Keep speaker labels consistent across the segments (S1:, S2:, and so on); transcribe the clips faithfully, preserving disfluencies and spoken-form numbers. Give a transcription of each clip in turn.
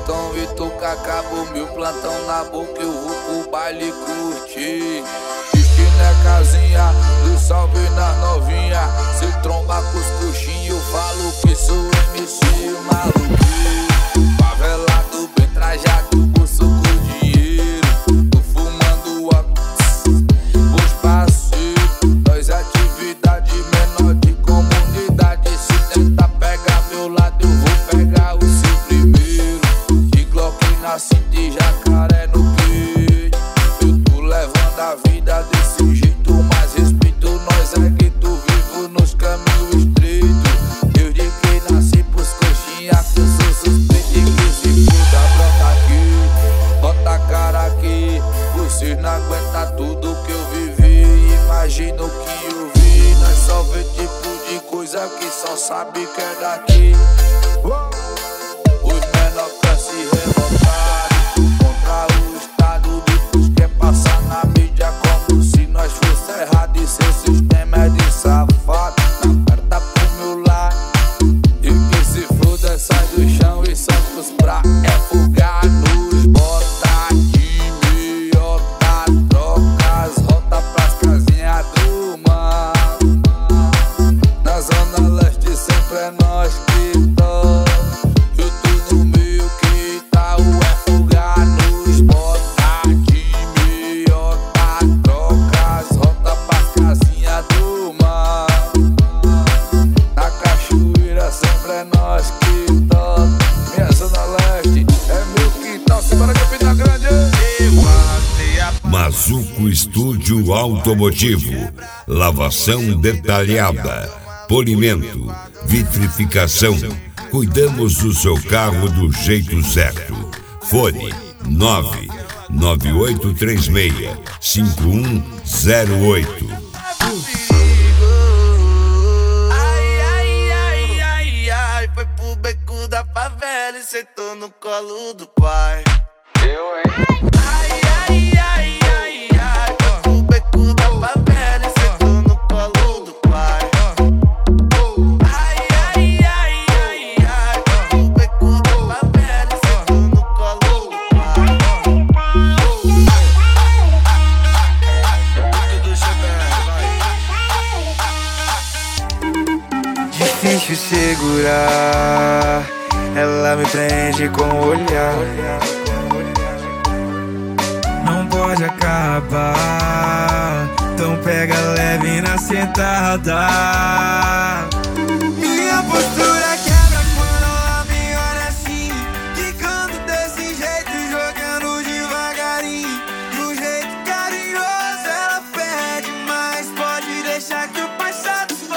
S1: Então e tu que acabou meu plantão na boca, eu vou pro baile curtir. Destino é casinha, do salve nas novinha. Se tromba com os coxinhos, eu falo que sou M C maluquinho. Favelado, bem trajado, bolso com dinheiro. Tô fumando óculos, os parceiros. Nós atividade menor de comunidade. Se tentar pegar meu lado, eu vou pegar o seu primeiro. De Glock na cinta e jacaré no peito. Eu tô levando a vida desse jeito, mas respeito nós é grito vivo nos caminhos estreitos. Desde que nasci pros coxinha que eu sou suspeito e que se foda, brota aqui, bota a cara aqui. Vocês não aguentam tudo que eu vivi, imagina o que eu vi. Nós só vê tipo de coisa que só sabe que é daqui. Os menores pra se revoltarem contra o Estado, depois quer passar na mídia como se nós fosse errado. E seu sistema é de safado, aperta pro meu lado. E que se foda, sai do chão e solta os pra é fugar nos bota de meiota, troca as rotas pras casinhas do mar. Na zona leste sempre é nós que toca. Eu tô no meio que tá o é fugar nos bota de meiota, troca as rotas pras casinhas do mar. Na cachoeira sempre é nós que toca. Minha zona leste é meu quintal, simbora Campina Grande.
S2: Mazuco Estúdio Automotivo, lavação detalhada, polimento, vitrificação. Cuidamos do seu carro do jeito certo. Fone nove nove oito três seis cinco um zero oito.
S3: Ai, ai, ai, ai, ai, foi pro beco da favela e sentou no colo do pai.
S1: Eu, hein?
S3: Ai, ai, ai, ai, ai, foi pro beco da favela e sentou no colo do pai. Ai, ai, ai, ai, ai, foi pro beco da favela e sentou no colo do pai. Tudo chegando, vai. Difícil segurar, ela me prende com o olhar. Não pode acabar, então pega leve na sentada. Minha postura quebra quando ela me olha assim, quicando desse jeito, jogando devagarinho. Do jeito carinhoso ela pede, mas pode deixar que o passado foi.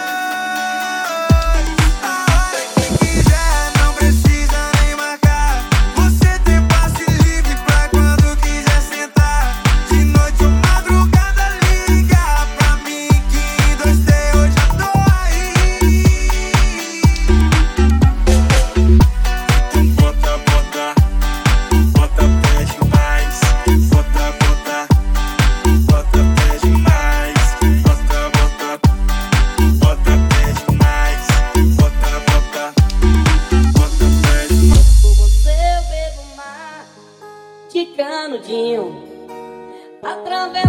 S3: A hora que quiser, não precisa nem marcar. Você tem passe livre pra quando quiser sentar. De noite ou madrugada liga pra mim que em dois D eu já tô aí. Então bota, bota, bota, pede mais. Bota, bota, bota, pede mais. Bota, bota, bota, pede mais. Bota, bota, bota, pede mais.
S4: Por você eu bebo mar de canudinho, através